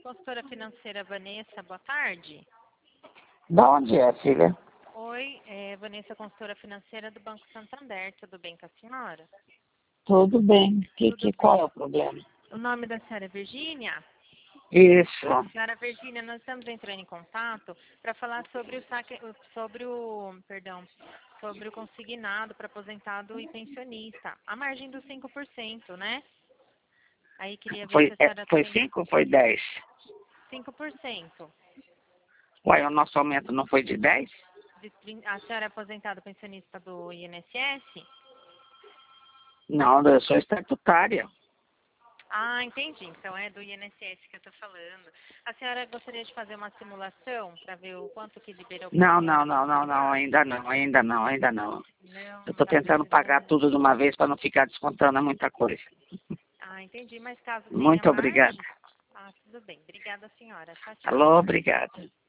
consultora financeira Vanessa, boa tarde. De onde é, filha? Oi, Vanessa, consultora financeira do Banco Santander, tudo bem com a senhora? Tudo bem. Qual bem. é o problema? O nome da senhora é Virgínia? Isso. Senhora Virgínia, nós estamos entrando em contato para falar sobre o saque, sobre o consignado para aposentado e pensionista, a margem dos 5%, né? Aí queria ver se a senhora Foi tem 5 ou foi 10? 5%. Ué, o nosso aumento não foi de 10? A senhora é aposentada pensionista do INSS? Não, eu sou estatutária. Ah, entendi. Então é do INSS que eu estou falando. A senhora gostaria de fazer uma simulação para ver o quanto que liberou para a Não, senhora? ainda não. Não, Eu não estou está tentando pagar precisando. tudo de uma vez para não ficar descontando muita coisa. Ah, entendi. Mas caso tenha Muito mais... obrigada. Ah, tudo bem. Obrigada, senhora. Tchau, tchau. Alô, obrigada.